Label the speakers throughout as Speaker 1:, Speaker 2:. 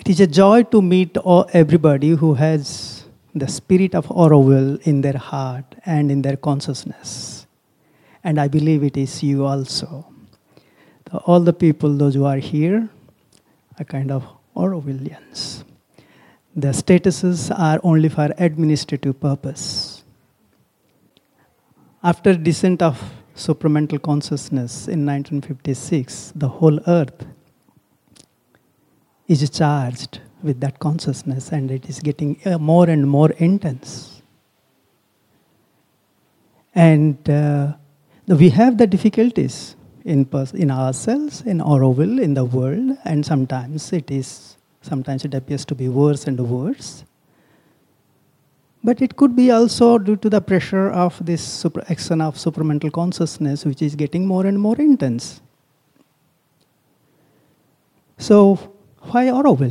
Speaker 1: It is a joy to meet everybody who has the spirit of Auroville in their heart and in their consciousness. And I believe it is you also. All the people, those who are here, are kind of Aurovillians. The statuses are only for administrative purpose. After descent of supramental consciousness in 1956, the whole earth is charged with that consciousness, and it is getting more and more intense. And we have the difficulties in ourselves, in Auroville, in the world, and sometimes it appears to be worse and worse. But it could be also due to the pressure of this action of supramental consciousness, which is getting more and more intense. So, why Auroville?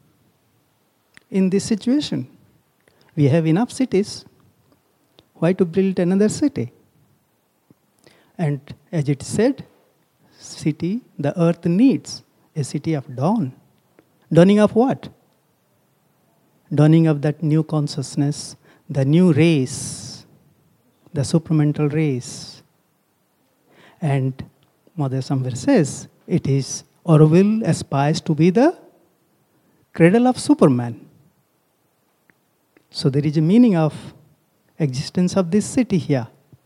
Speaker 1: In this situation, we have enough cities. Why to build another city? And as it said, the earth needs a city of dawn. Dawning of what? Dawning of that new consciousness, the new race, the supramental race. And Mother somewhere says, it is Auroville aspires to be the cradle of Superman. So there is a meaning of existence of this city here.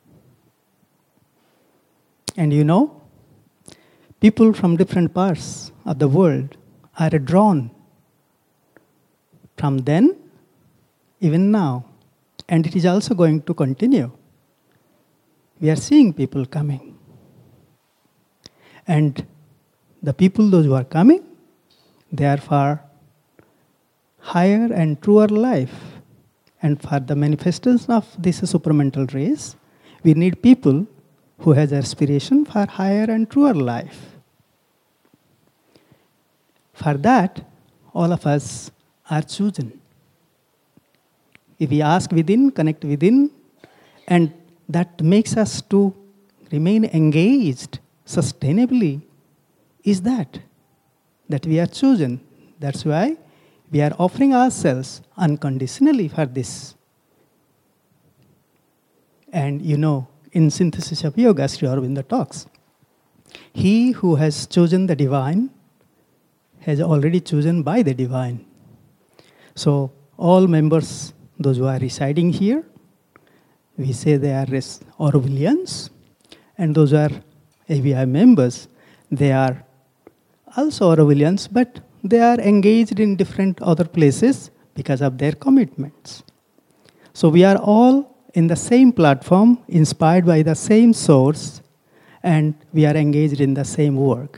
Speaker 1: And you know, people from different parts of the world are drawn from then, even now. And it is also going to continue. We are seeing people coming. And the people, those who are coming, they are for higher and truer life. And for the manifestation of this supramental race, we need people who has aspiration for higher and truer life. For that, all of us are chosen. If we ask within, connect within, and that makes us to remain engaged sustainably, is that we are chosen. That's why we are offering ourselves unconditionally for this. And you know, in Synthesis of Yoga, Sri Aurobindo talks, he who has chosen the divine has already chosen by the divine. So all members, those who are residing here, we say they are Aurovillians, and those who are ABI members, they are also Aurovillians, but they are engaged in different other places because of their commitments. So we are all in the same platform, inspired by the same source, and we are engaged in the same work.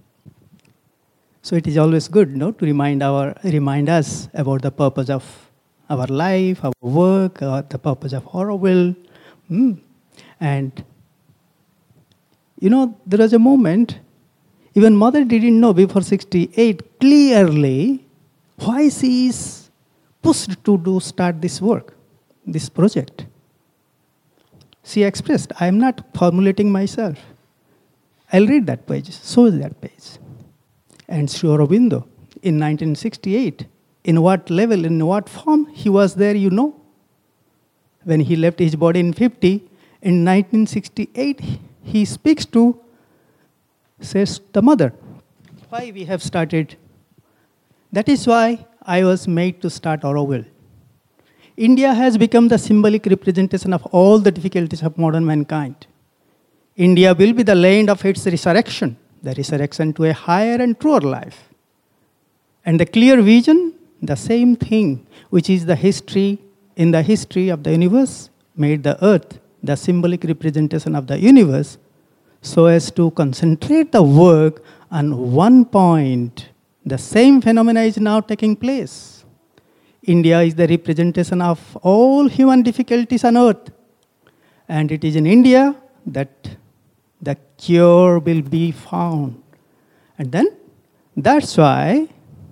Speaker 1: So it is always good, no, to remind us about the purpose of our life, our work, or the purpose of Auroville. And you know, there was a moment, even Mother didn't know before 68 clearly why she is pushed to start this work, this project. She expressed, I am not formulating myself. I'll read that page, so is that page. And Sri Aurobindo, in 1968, in what level, in what form he was there, you know. When he left his body in 50, in 1968, he speaks to, says the Mother, why we have started. That is why I was made to start Auroville. India has become the symbolic representation of all the difficulties of modern mankind. India will be the land of its resurrection, the resurrection to a higher and truer life. And the clear vision, the same thing, which is the history, in the history of the universe, made the earth the symbolic representation of the universe, so as to concentrate the work on one point. The same phenomena is now taking place. India is the representation of all human difficulties on earth. And it is in India that the cure will be found. And then, that's why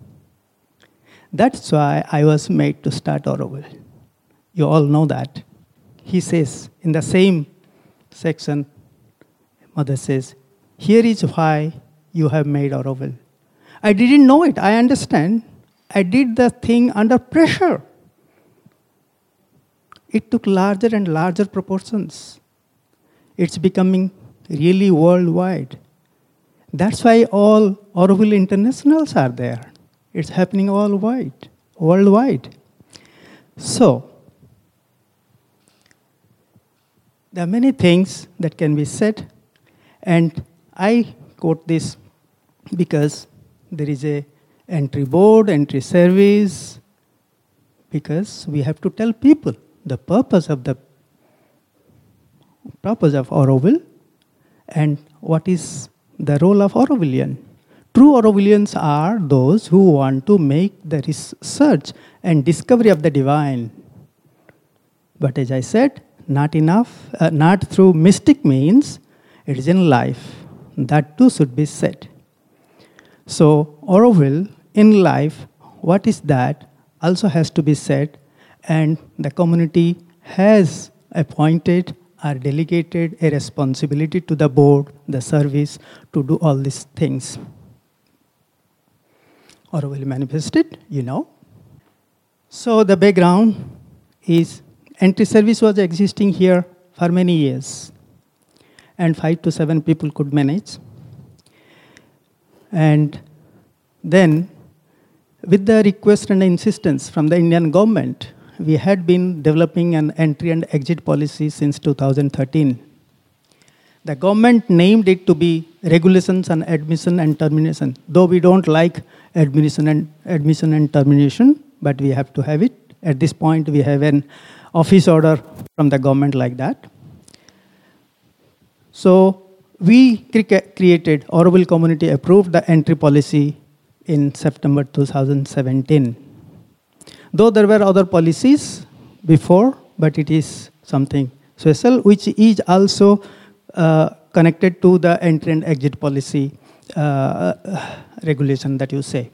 Speaker 1: I was made to start Auroville. You all know that. He says, in the same section, Mother says, here is why you have made Auroville. I didn't know it, I understand. I did the thing under pressure. It took larger and larger proportions. It's becoming really worldwide. That's why all Auroville Internationals are there. It's happening all worldwide. So, there are many things that can be said, and I quote this because there is a entry board, entry service, because we have to tell people the purpose of Auroville and what is the role of Aurovillian. True Aurovillians are those who want to make the research and discovery of the divine. But as I said, not through mystic means, it is in life. That too should be said. So Auroville, in life, what is that also has to be said, and the community has appointed or delegated a responsibility to the board, the service, to do all these things. Auroville manifested, you know. So the background is entry service was existing here for many years, and 5 to 7 people could manage. And then, with the request and insistence from the Indian government, we had been developing an entry and exit policy since 2013. The government named it to be Regulations on Admission and Termination, though we don't like admission and termination, but we have to have it. At this point, we have an office order from the government like that. So we created, Auroville community approved the entry policy in September 2017. Though there were other policies before, but it is something special, which is also connected to the entry and exit policy regulation that you say.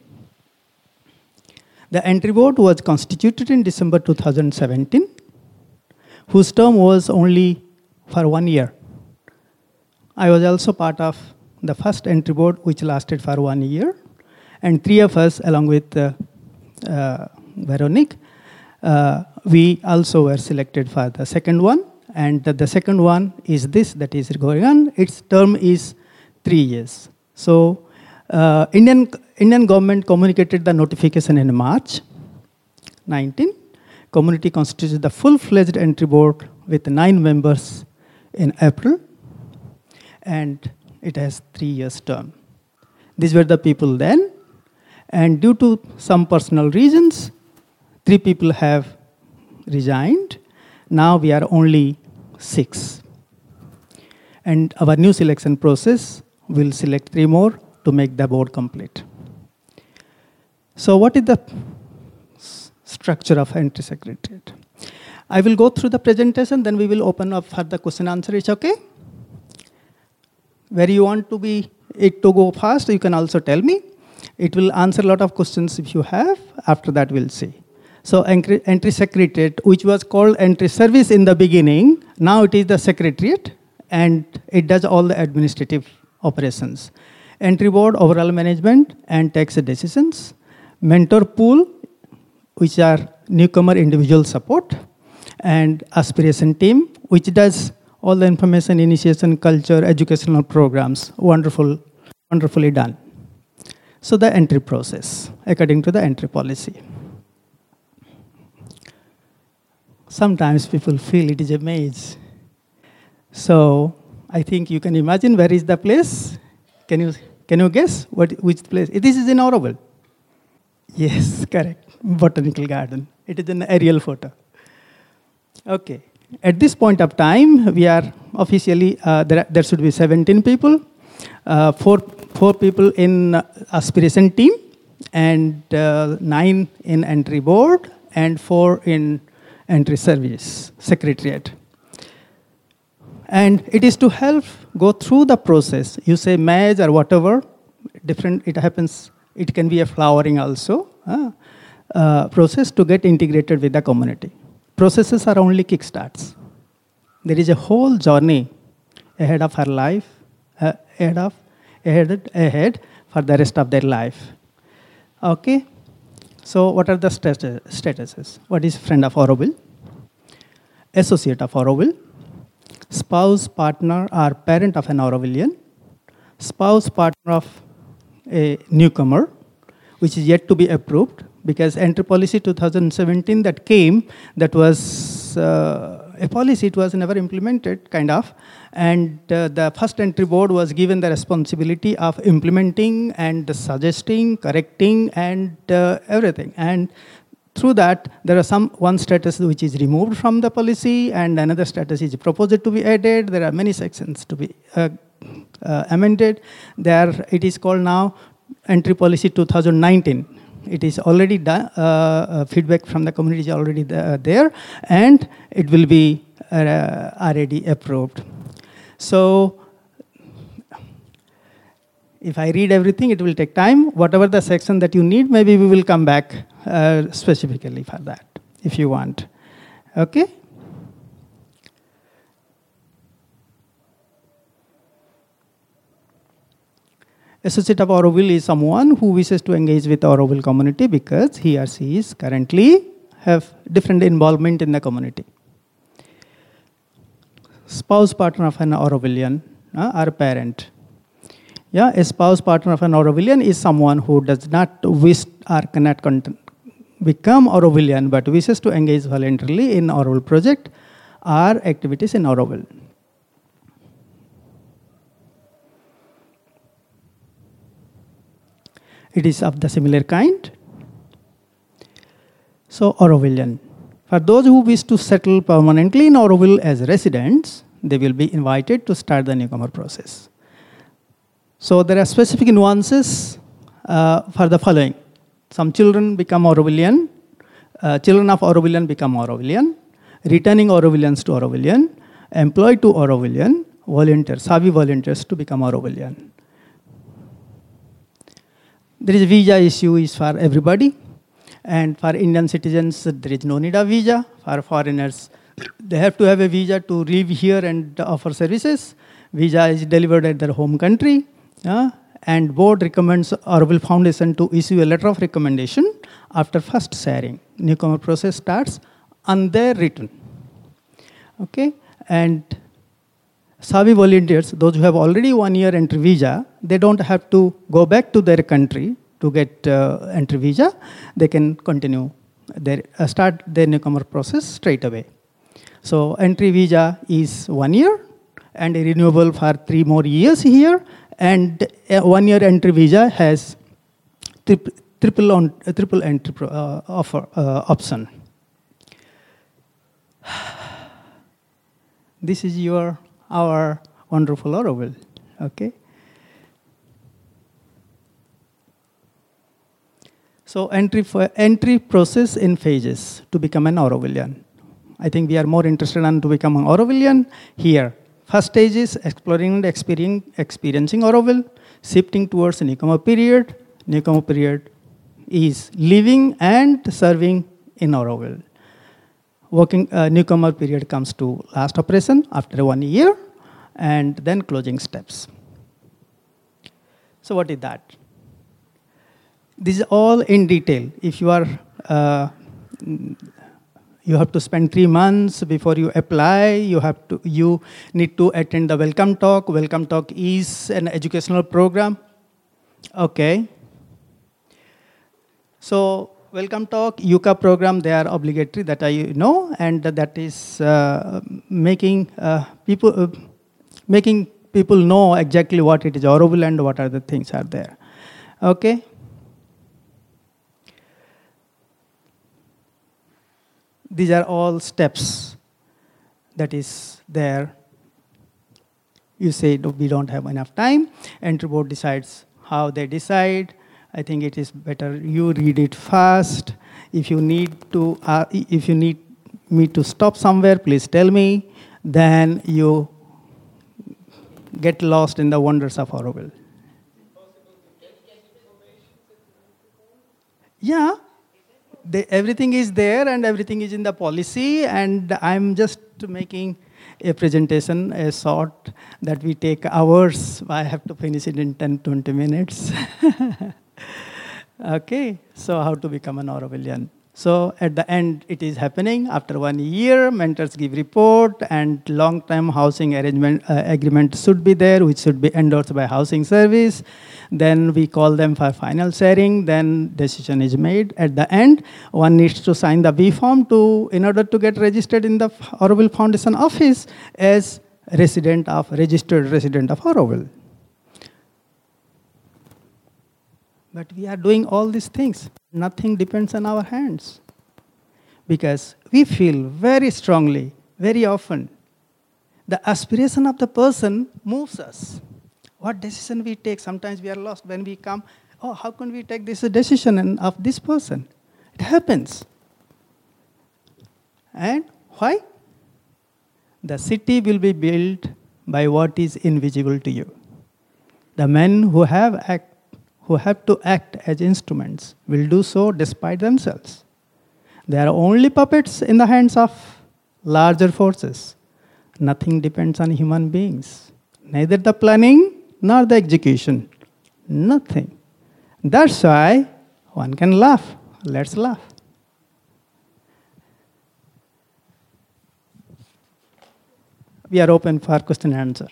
Speaker 1: The entry board was constituted in December 2017, whose term was only for 1 year. I was also part of the first entry board, which lasted for 1 year, and 3 of us, along with Veronique, we also were selected for the second one, and the second one is this that is going on. Its term is 3 years. So Indian government communicated the notification in March 19. Community constituted the full-fledged entry board with 9 members in April, and it has 3 years term. These were the people then, and due to some personal reasons, 3 people have resigned. Now we are only 6. And our new selection process will select 3 more to make the board complete. So what is the structure of entry secretariat? I will go through the presentation, then we will open up for the question answer. It's okay? Where you want it to go fast, you can also tell me. It will answer a lot of questions if you have. After that, we'll see. So entry secretariat, which was called entry service in the beginning, now it is the secretariat, and it does all the administrative operations. Entry board, overall management, and tax decisions. Mentor pool, which are newcomer individual support. And aspiration team, which does all the information, initiation, culture, educational programs. Wonderfully done. So the entry process, according to the entry policy. Sometimes people feel it is a maze. So I think you can imagine where is the place. Can you guess which place? This is in Auroville. Yes, correct. Botanical garden. It is an aerial photo. Okay. At this point of time, we are officially, there should be 17 people, 4 people in aspiration team, and 9 in entry board, and 4 in entry service, secretariat. And it is to help go through the process. You say maze or whatever, different, it happens, it can be a flowering also, process to get integrated with the community. Processes are only kickstarts. There is a whole journey ahead of her life, ahead for the rest of their life. Okay? So what are the statuses? What is friend of Auroville? Associate of Auroville? Spouse, partner, or parent of an Aurovillian? Spouse, partner of a newcomer, which is yet to be approved, because entry policy 2017 that came, that was a policy, it was never implemented, kind of. And the first entry board was given the responsibility of implementing and suggesting, correcting, and everything. And through that, there are one status which is removed from the policy, and another status is proposed to be added. There are many sections to be amended. There, it is called now Entry Policy 2019. It is already done. Feedback from the community is already there, and it will be already approved. So, if I read everything, it will take time. Whatever the section that you need, maybe we will come back specifically for that, if you want. Okay? Associate of Auroville is someone who wishes to engage with the Auroville community because he or she is currently have different involvement in the community. Spouse partner of an Aurovillian or parent. Yeah, a spouse partner of an Aurovillian is someone who does not wish or cannot become Aurovillian but wishes to engage voluntarily in Auroville project or activities in Auroville. It is of the similar kind. So, Aurovillian. For those who wish to settle permanently in Auroville as residents, they will be invited to start the newcomer process. So, there are specific nuances for the following. Some children become Aurovillian, children of Aurovillian become Aurovillian, returning Aurovillians to Aurovillian, employed to Aurovillian, volunteers, Savi volunteers to become Aurovillian. There is a visa issue is for everybody, and for Indian citizens, there is no need of visa. For foreigners, they have to have a visa to live here and offer services. Visa is delivered at their home country, and board recommends Auroville Foundation to issue a letter of recommendation after first sharing. Newcomer process starts on their return. Okay, and Savi volunteers, those who have already 1 year entry visa, they don't have to go back to their country to get entry visa. They can continue their start their newcomer process straight away. So entry visa is 1 year and renewable for 3 more years here. And a 1 year entry visa has triple entry offer option. This is our wonderful Auroville, okay? So entry process in phases to become an Aurovillian. I think we are more interested in to become an Aurovillian here. First stage is exploring and experiencing Auroville, shifting towards a newcomer period. Newcomer period is living and serving in Auroville. Newcomer period comes to last operation after 1 year, and then closing steps. So what is that? This is all in detail. If you are, you have to spend 3 months before you apply. You need to attend the welcome talk. Welcome talk is an educational program. Okay. So welcome talk, UCA program, they are obligatory, that I know, and that is making people know exactly what it is Auroville and what are the things are there. Okay. These are all steps that is there. You say we don't have enough time. Entry board decides how they decide. I think it is better you read it fast. If you need me to stop somewhere, please tell me. Then you get lost in the wonders of Auroville. Yeah, everything is there and everything is in the policy, and I'm just making a presentation, a short that we take hours. I have to finish it in 10-20 minutes. Okay, so how to become an Aurovilian? So at the end, it is happening. After 1 year, mentors give report, and long-term housing arrangement agreement should be there, which should be endorsed by housing service. Then we call them for final sharing. Then decision is made. At the end, one needs to sign the B form in order to get registered in the Auroville Foundation office as registered resident of Auroville. But we are doing all these things. Nothing depends on our hands. Because we feel very strongly, very often, the aspiration of the person moves us. What decision we take, sometimes we are lost when we come, oh, how can we take this decision of this person? It happens. And why? The city will be built by what is invisible to you. The men who have to act as instruments will do so despite themselves. They are only puppets in the hands of larger forces. Nothing depends on human beings. Neither the planning nor the execution. Nothing. That's why one can laugh. Let's laugh. We are open for question and answer.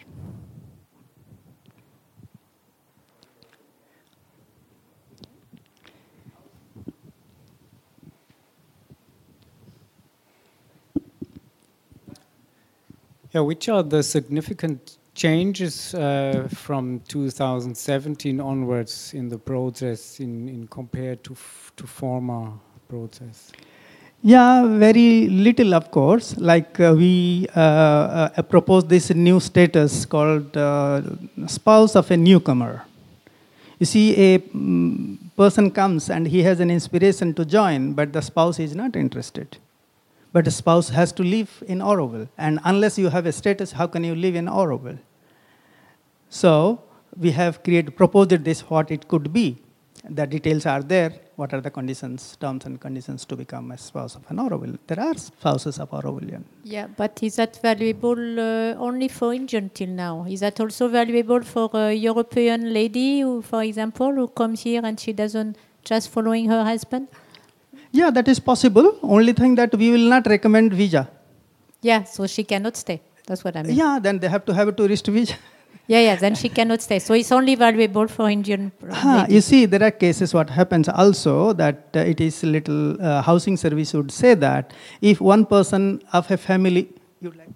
Speaker 2: Yeah, which are the significant changes from 2017 onwards in the process in compared to former process?
Speaker 1: Yeah, very little, of course. Like we proposed this new status called spouse of a newcomer. You see, a person comes and he has an inspiration to join, but the spouse is not interested. But the spouse has to live in Auroville. And unless you have a status, how can you live in Auroville? So we have proposed this, what it could be. The details are there. What are the conditions, terms and conditions to become a spouse of an Auroville? There are spouses of Aurovillian.
Speaker 3: Yeah, but is that valuable only for Indian till now? Is that also valuable for a European lady, who, for example, who comes here and she doesn't just following her husband?
Speaker 1: Yeah, that is possible. Only thing that we will not recommend visa.
Speaker 3: Yeah, so she cannot stay. That's what I mean.
Speaker 1: Yeah, then they have to have a tourist visa.
Speaker 3: Yeah, then she cannot stay. So it's only valuable for Indian ladies.
Speaker 1: You see, there are cases what happens also that it is little housing service would say that if one person of a family, you'd like.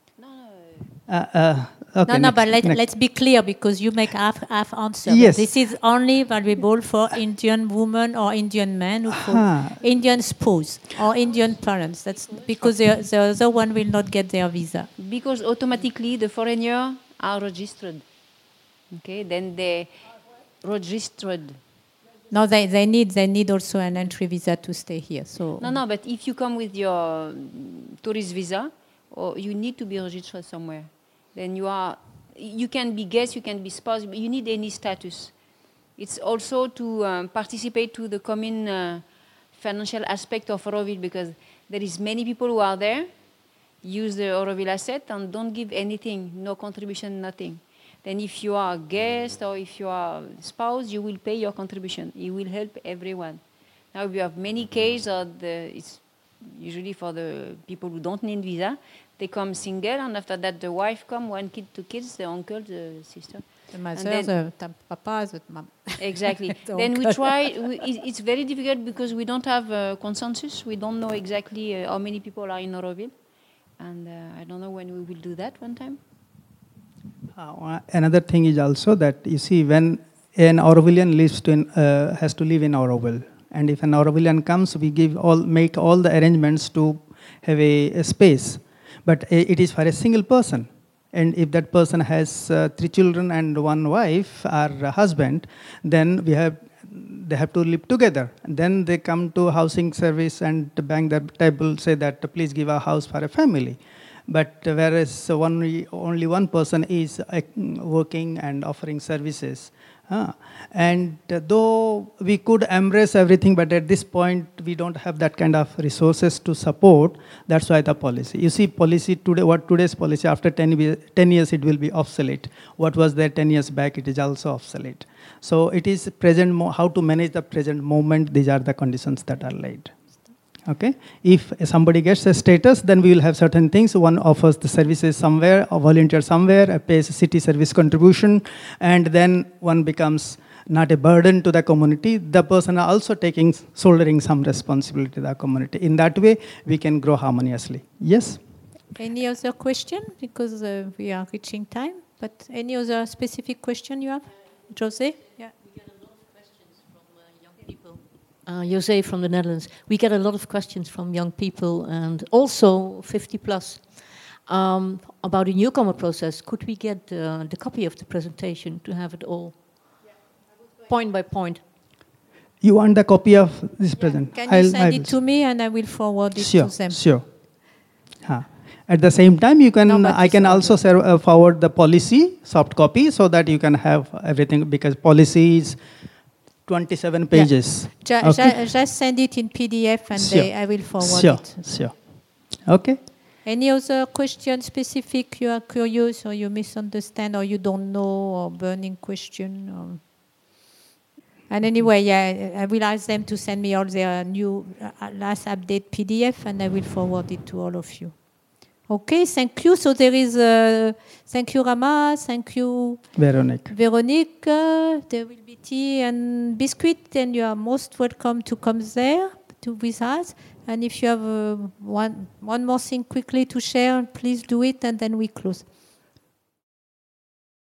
Speaker 1: Okay,
Speaker 3: no, but let's be clear, because you make half answer.
Speaker 1: Yes.
Speaker 3: This is only valuable for Indian women or Indian men, Indian spouse or Indian parents. That's because the other one will not get their visa.
Speaker 4: Because automatically the foreigner are registered. Okay, then they registered.
Speaker 3: No, they need also an entry visa to stay here. So
Speaker 4: No, but if you come with your tourist visa, or you need to be registered somewhere. Then you can be guest, you can be spouse, but you need any status. It's also to participate to the common financial aspect of Auroville, because there is many people who are there, use the Auroville asset and don't give anything, no contribution, nothing. Then if you are a guest or if you are a spouse, you will pay your contribution. It will help everyone. Now we have many cases, it's usually for the people who don't need visa. They come single, and after that the wife come, one kid, two kids, the uncle, the sister.
Speaker 3: The mother, the papa, the mom.
Speaker 4: Exactly. Then we try, it's very difficult because we don't have a consensus. We don't know exactly how many people are in Auroville. And I don't know when we will do that one time.
Speaker 1: Another thing is also that, you see, when an Aurovillian has to live in Auroville, and if an Aurovillian comes, we make all the arrangements to have a space. But it is for a single person. And if that person has 3 children and 1 wife or a husband, then they have to live together. And then they come to housing service and bang the table, say that please give a house for a family. But whereas only one person is working and offering services, And though we could embrace everything, but at this point we don't have that kind of resources to support. That's why the policy. You see, policy today, what today's policy, after 10 years it will be obsolete. What was there 10 years back, it is also obsolete. So it is present, how to manage the present moment, these are the conditions that are laid. Okay, if somebody gets a status, then we will have certain things. One offers the services somewhere, or volunteer somewhere, pays city service contribution, and then one becomes not a burden to the community. The person are also shouldering some responsibility to the community. In that way, we can grow harmoniously. Yes?
Speaker 3: Any other question? Because we are reaching time. But any other specific question you have? Jose? Yeah.
Speaker 5: Jose from the Netherlands. We get a lot of questions from young people and also 50 plus about the newcomer process. Could we get the copy of the presentation to have it all point by point?
Speaker 1: You want the copy of this present?
Speaker 3: Can you send it to me and I will forward it to them?
Speaker 1: Sure. At the same time, you can. I can also forward the policy soft copy so that you can have everything, because policy is 27 pages.
Speaker 3: Yeah. Just send it in PDF and I will forward it.
Speaker 1: Sure. Okay.
Speaker 3: Any other question specific you are curious or you misunderstand or you don't know, or burning question? And anyway, I will ask them to send me all their new last update PDF and I will forward it to all of you. Okay, thank you. So there is, thank you Rama, thank you Veronique. There will be tea and biscuit and you are most welcome to come there with us. And if you have one more thing quickly to share, please do it and then we close.